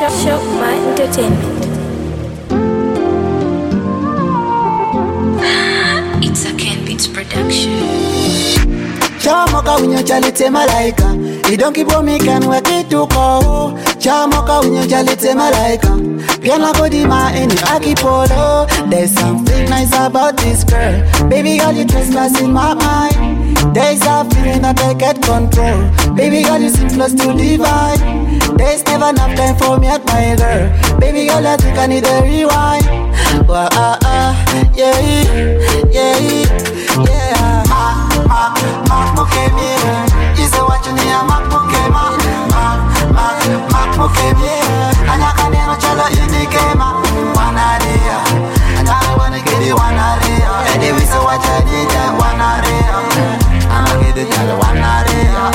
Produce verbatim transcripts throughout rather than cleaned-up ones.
Shop My Entertainment. It's a Ken Beats production. Chamoka unyo chalite malaika Idonki bomi can work it to go. Chamoka unyo chalite malaika Piana kodima eni akipolo. There's something nice about this girl. Baby girl, you trespass in my mind. There's a feeling that I get control. Baby girl, you seem close to divine. There's never enough time for me at my girl. Baby girl, I think I need a rewind. Well, uh, uh, yeah, yeah, yeah. Ma, ma, ma, mukemi. Is the one you need, ma, mukema. Ma, ma, ma, mukemi. Anyaka neno chalo inikema. Wanaria. Anyaka wanna get it, wanaria. Anyway, so what you need, wanaria. I'ma get it, wanaria.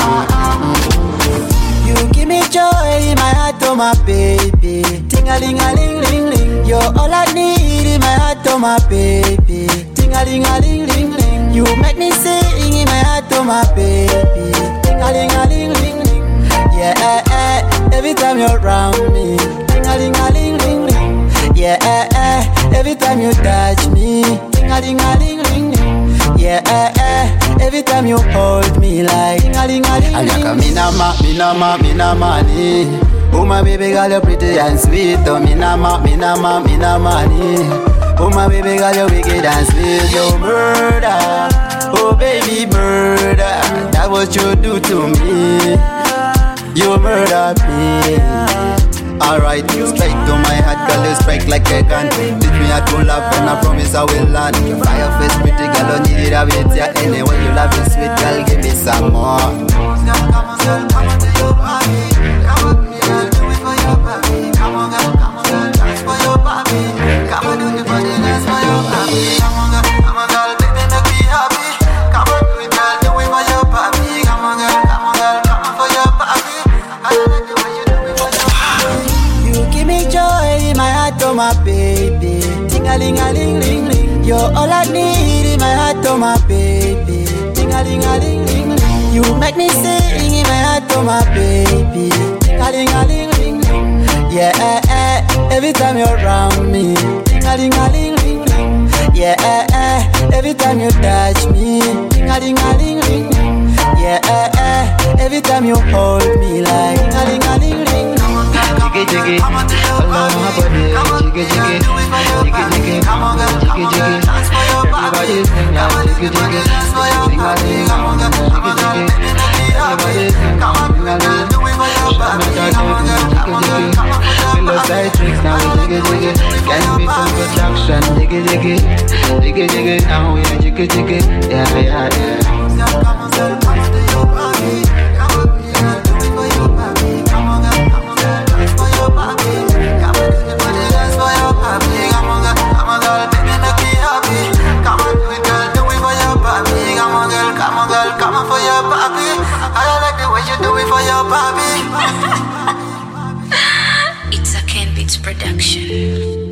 You give me joy in my heart, oh my baby. Ting-a-ling-a-ling-ling-ling. You're all I need in my heart, oh my baby. Ting-a-ling-a-ling-ling-ling. You make me sing in my heart, oh my baby. Ting-a-ling-a-ling-ling-ling. Yeah, eh, eh, every time you're around me. Ting-a-ling-a-ling-ling-ling. Yeah, eh, eh, every time you touch me. Ting-a-ling-a-ling-ling-ling. Yeah, eh, eh, every time you hold me like ting-a-ling-a-ling-ling. Anyaka minama, minama, minama ni. Oh my baby girl, you're pretty and sweet. Oh minama, minama, minama ni. Oh my baby girl, you're wicked and sweet. You murder, oh baby murder. That's what you do to me. You murder me. Alright, straight to my heart, girl, you strike like a gun. Teach me how to love and I promise I will learn. Fire face, pretty girl, don't need it, I wait here. Anyway, you love it, sweet girl, give me some more. Come on, girl, come on to your body. Come on, girl, do it for your body. Come on, girl, come on, girl, dance for your body. Come on, do it for the dance for your body. Come on, girl, come on, girl, baby, make me happy. Come on, do it, girl, do it for your body. Come on, girl, come on, girl, come on for your body. I like the way you do it for your body. You give me joy in my heart, oh my baby. Ting-a-ling-a-ling-ling-ling. You're all I need in my heart, oh my baby. Ting-a-ling-a-ling-ling-ling. You make me sing in my heart, oh my baby. Ting-a-ling-a-ling-ling-ling. Yeah, eh, eh, every time you're around me. Ting-a-ling-a-ling-ling-ling. Yeah, eh, eh, every time you touch me. Ting-a-ling-a-ling-ling-ling. Yeah, eh, eh, every time you hold me like ting-a-ling-a-ling-ling. Jiggy jiggy, all over my body. Jiggy jiggy, jiggy jiggy, come on girl, jiggy jiggy. Everybody sing now, jiggy jiggy. Sing a ding, come on girl, jiggy jiggy. Everybody sing now, sing a ding. Show me that jiggy jiggy. Feel the side tricks now, jiggy jiggy. Can be some production, jiggy jiggy, jiggy jiggy. Now we are jiggy jiggy, yeah yeah yeah. Come on girl, come on to your body. Come on girl, do it for your body. Come on girl, come on girl. Come on for your papi. I like the way you do it for your papi. It's a Ken Beats production.